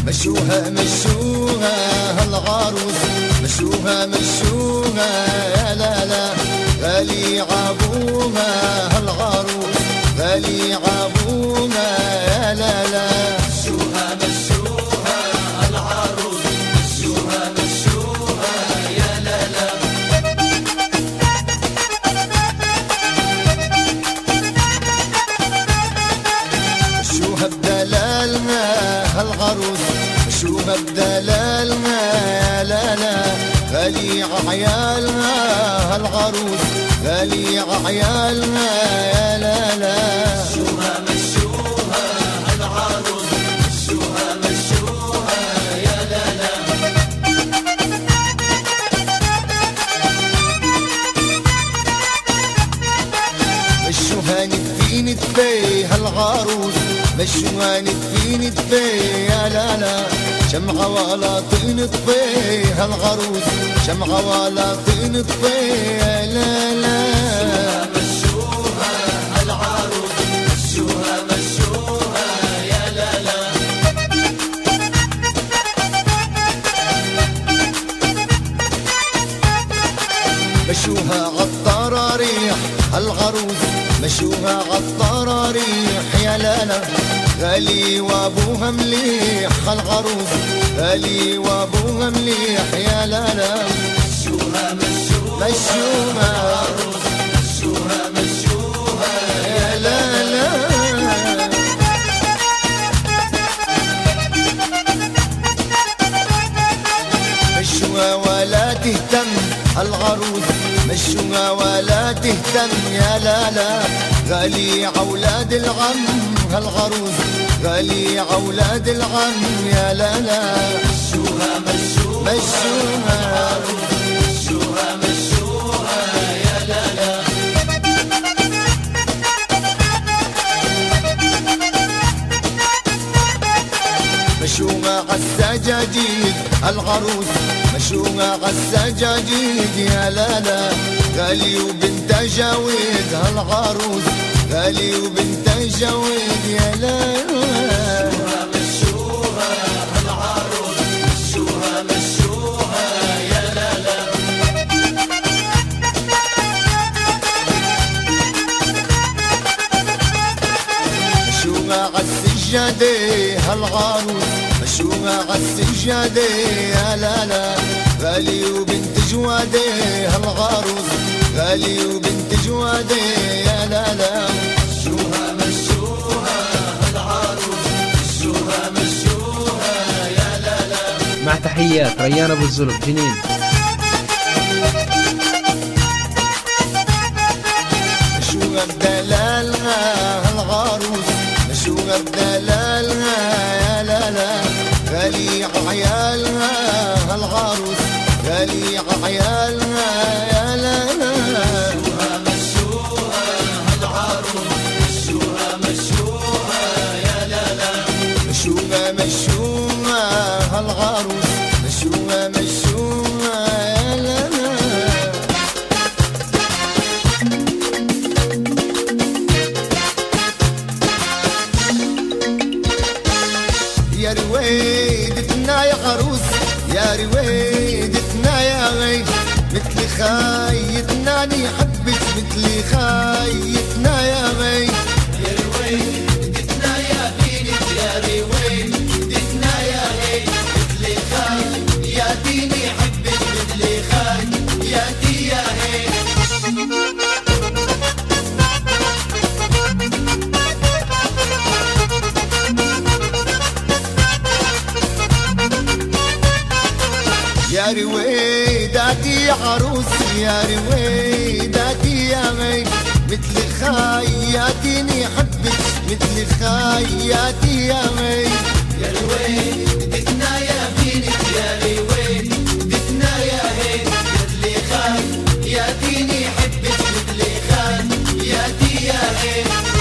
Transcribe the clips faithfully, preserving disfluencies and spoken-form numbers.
مشوها مشوها هالعروس، مشوها مشوها يا لا لا، غالي عابوها هالعروس، غالي عابوها يا لا لا. مشوها مشوها هالعروس، مشوها مشوها يا لا لا. مشوها بدلالها هالعروس، مشوها بدلالها يا لا لا، غالي ععيالها هالعروس، غالي ععيالها يا لا لا. مشوها مشوها هالعروس، مشوها مشوها يا لا لا. مشوها ندفي ندفي هالعروس، مشوها ندفي ندفي يا لا لا، شمعة ولا تنطفي هالعروس، شمعة ولا تنطفي يا لا لا. مشوها هالعروس، مشوها مشوها يا لا لا. مشوها عالطراريح هالعروس، مشوها عالطراريح يا لا لا، غالي وابوها مليح هالعروس، غالي وابوها مليح يا لا لا. مشوها مشوها مشوها هالعروس، مشوها مشوها يا لا لا. مشوها ولا تهتم هالعروس، مشوها ولا تهتم يا لا لا، غالي عولاد العم هالعروس، غالي عولاد العم يا لا لا. مشوها مشوها مشوها هالعروس، مشوها مشوها يا لا لا. مشوها عالسجاجيد العروس، مشوها عالسجاجيد يا لا لا، غالي وبنت جاويد هالعروس، غالي وبنت جاويد يا لا لا. مشوها هالعروس، مشوها مشوها يا لا لا. مشوها عالسجادة هالعروس، مشوها عالسجادة يا لا لا، غالي وبنت جوادة هالعروس، غالي وبنت جوادة يا لا لا. مشوها مشوها هالعروس، مشوها مشوها يا لا لا. مع تحيات ريان ابو الزلف جنين. مشوها بدلالها هالعروس، مشوها بدلالها يا لا لا، غالي ععيالها هالعروس، غالي ععيالها يا لا لا. مشوها مشوها هالعروس، مشوها مشوها يا لا لا. مشوها مشوها هالعروس، مشوها مشوها يا لا لا. يا رويدتنا يا عروس، يا رويدتنا يا غي، مثل خايتنا اني حبك، مثل خايتنا يا غي. يا رويدتنا يا بنت، يا رويدتنا يا غي، مثل خاي يا ديني حبك، مثل خاي يا دي يا هي. يا رويداتي يا عروس، يا رويداتي يا غي، مثل خاياتيني حبك، مثل خاياتي يا غي. يا رويدتنا يا بنت، يا رويدتنا يا هي، مثل خاي يا ديني حبك، مثل خاي يا دي يا هي.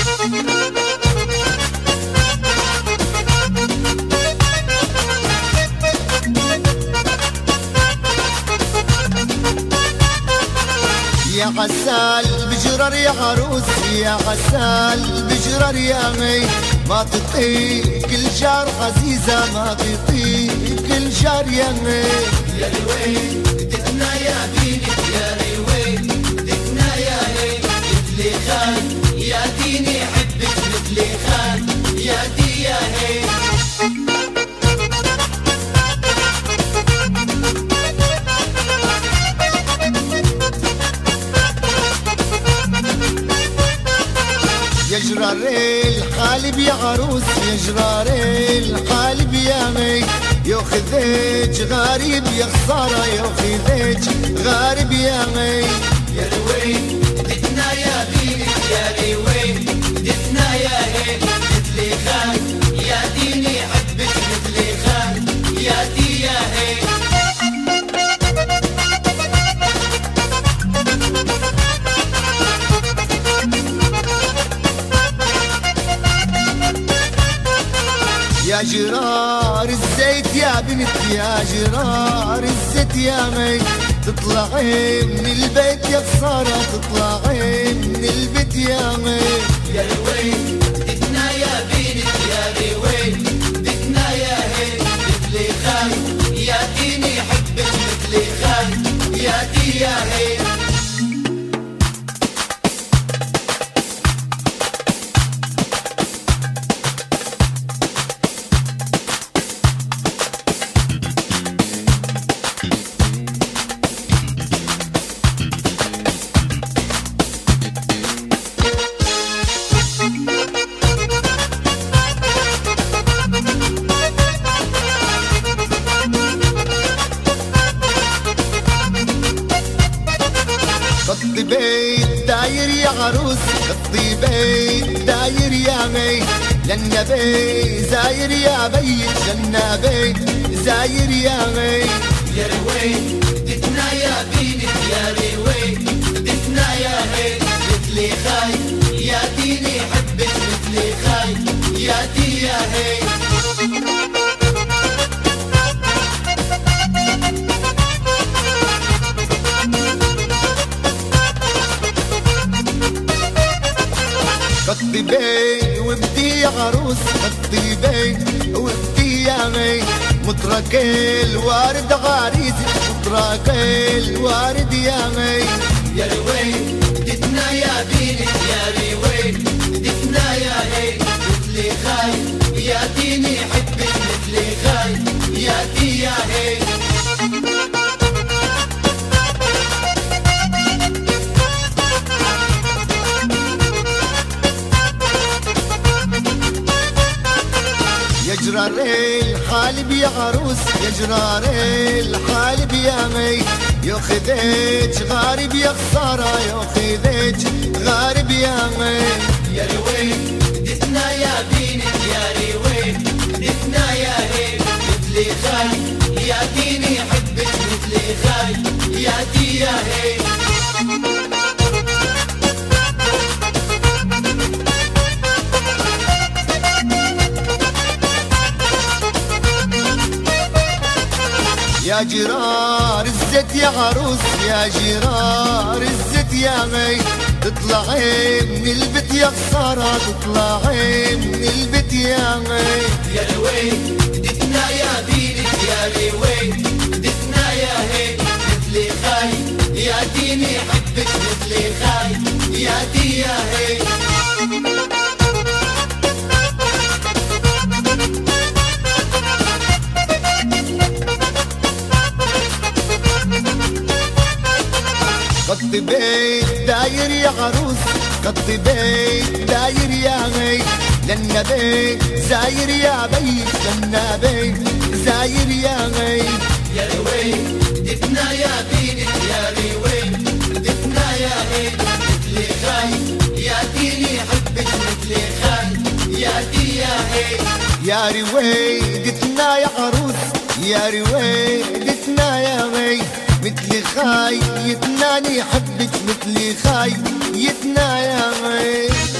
يا عسال بجرر يا عروس، يا عسال بجرر يا غي، ما تطيق كل جار عزيزة، ما تطيق كل جار يا مي. يا رويد دتنا يا ديني، يا رويد دتنا يا هي، مثلي خال يا ديني حبك، مثلي خال يا دي يا هي. يا جرار الحالب يا عروس، يا جرار الحالب يا مي، ياخذك غريب يا خسارة، ياخذك غريب يا مي. يا رويد دتنا يا ديني، يا رويد دتنا يا هي، مثلي خال يا ديني حبك، مثلي خال يا دي يا هي. يا جرار الزيت يا بنت، يا جرار الزيت يا مي، تطلعي من البيت يا خسارة، تطلعي من البيت يا مي. يا رويد دتنا يا بنت، يا رويد دتنا يا هي، مثلي خال يا ديني حبك، مثلي خال يا دي يا هي. خطي بيت داير يا عروس، خطي بيت داير يا مي، للنبي زاير يا بي، للنبي زاير يا مي. يا رويد دتنا يا بنت، يا رويد دتنا يا هي، مثلي خاي يا ديني حبك، مثلي خاي يا دي يا هي. خطي بي وبدي يا عروس، خطي بي وبدي يا مي، مطرق الوارد عريسي، مطرق الوارد يا مي. يا رويد دتنا يا بنت، يا رويد دتنا يا هي، مثلي خاي يا ديني حبك، مثلي خاي يا دي يا هي. يا جرار الحالب يا عروس، يا جرار الحالب يا مي، ياخذك غارب يا خسارة، ياخذك غارب يا مي. يا رويد دتنا يا بنت، يا رويد دتنا يا هي، مثلي خاي يا ديني حبك، مثلي خاي يا دي يا هي. يا جرار الزيت يا عروس، يا جرار الزيت يا مي، تطلعي من البيت يا خسارة، تطلعي من البيت يا مي. يا رويد دتنا يا بنت، يا رويد دتنا يا هي، مثلي خاي يا ديني حبك، مثلي خاي يا دي يا هي. خطي بيت داير يا عروس، خطي بيت داير يا مي، للنبي زاير يا بي، للنبي زاير يا مي. يا رويد دتنا يا بنت، يا رويد دتنا يا هي، مثلي خاي يا ديني حبك، مثلي خاي يا دي يا هي. يا رويدتنا يا عروس، يا رويدتنا يا مي، مثل خايتنا نحبك، مثل خايتنا يا مي.